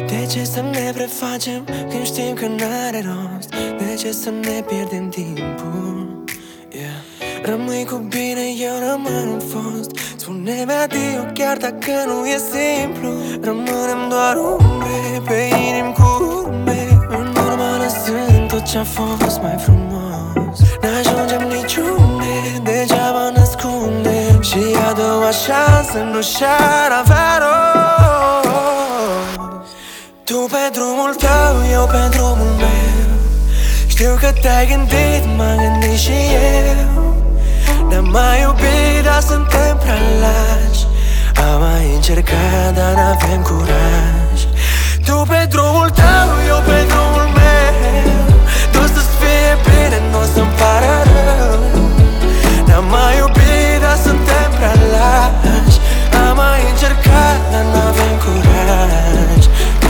De ce să ne prefacem când știm că n-are rost? De ce să ne pierdem timpul? Rămâi cu bine, eu rămân un fost. Spune-mi adio chiar dacă nu e simplu. Rămânem doar umbre pe inimi cu urme, în urmă lăsând tot ce-a fost mai frumos. N-ajungem niciunde, degeaba n-ascundem, și a doua șansă nu și-ar avea rost. Tu pe drumul tău, eu pe drumul meu. Știu că te-ai gândit, m-am gândit și eu. Ne-am mai iubit, dar suntem prea lași. Am mai încercat, dar n-avem curaj. Tu pe drumul tău, eu pe drumul meu. Tu să-ți fie bine, n-o să-mi pară rău. Ne-am mai iubit, dar suntem prea lași. Am mai încercat, dar n-avem curaj.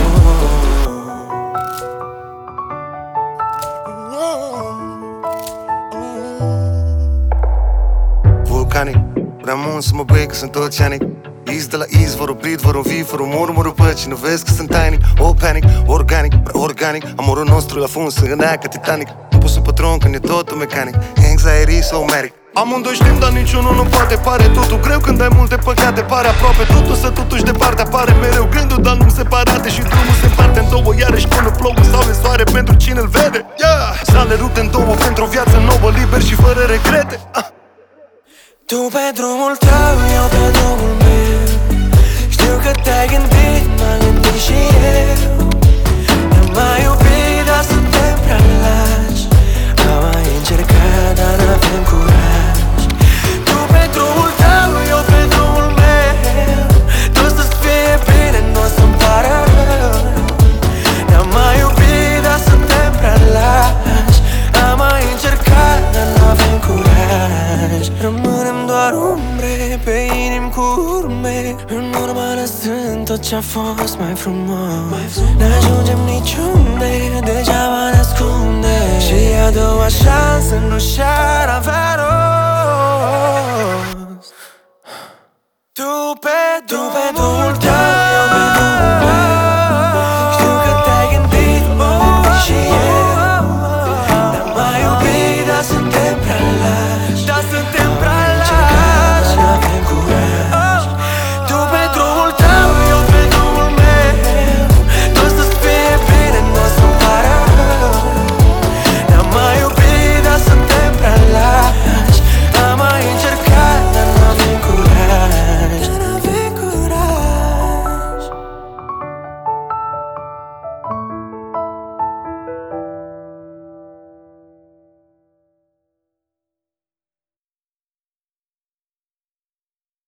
Vulcanic, vreau mult să mă bei că sunt oceanic. Iz de la izvorul, pridvorul, vivorul, murmurul păcii. Nu vezi că sunt tiny, all panic, organic, prea organic. Amorul nostru la fund, sângânea ca Titanic. Am pus un patron când e totul mecanic. Anxiety, somatic. Amândoi știm, dar niciunul nu poate. Pare totul greu când ai multe păcate. Pare aproape totul să totuși departe. Apare mereu gândul, dar nu separate. Și drumul se împarte în două, iarăși până plouă sau de soare pentru cine îl vede. Sale rupte în două pentru o viață nouă, liber și fără regrete. Tu pe drumul tău, eu pe drumul meu. Știu că te-ai gândit, m-am gândit și eu. Ne-am mai iubit, dar suntem prea lași. Am mai încercat, dar n-avem curaj. Tu pe drumul tău, eu pe drumul meu. Tu să-ți fie bine, n-o să-mi pară rău. Ne-am mai iubit, dar suntem prea lași. Am mai încercat, dar n-avem curaj. Rămânem doar umbre pe inimi cu urme, în urmă lăsând tot ce-a fost mai frumos. N-ajungem niciunde, degeaba ne-ascunde, și a doua șansă nu și-ar avea rost. Tu pe drumul tău,